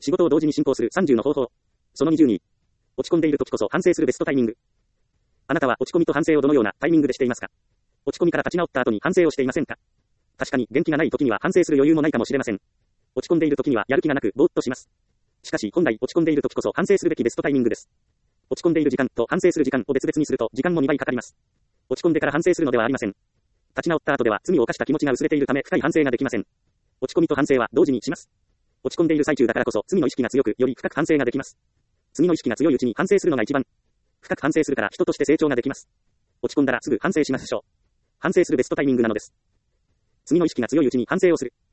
仕事を同時に進行する30の方法。その22。落ち込んでいる時こそ反省するベストタイミング。あなたは落ち込みと反省をどのようなタイミングでしていますか？落ち込みから立ち直った後に反省をしていませんか？確かに元気がない時には反省する余裕もないかもしれません。落ち込んでいる時にはやる気がなくぼーっとします。しかし本来落ち込んでいる時こそ反省するべきベストタイミングです。落ち込んでいる時間と反省する時間を別々にすると時間も2倍かかります。落ち込んでから反省するのではありません。立ち直った後では罪を犯した気持ちが薄れているため深い反省ができません。落ち込みと反省は同時にします。落ち込んでいる最中だからこそ罪の意識が強くより深く反省ができます。罪の意識が強いうちに反省するのが一番。深く反省するから人として成長ができます。落ち込んだらすぐ反省しましょう。反省するベストタイミングなのです。罪の意識が強いうちに反省をする。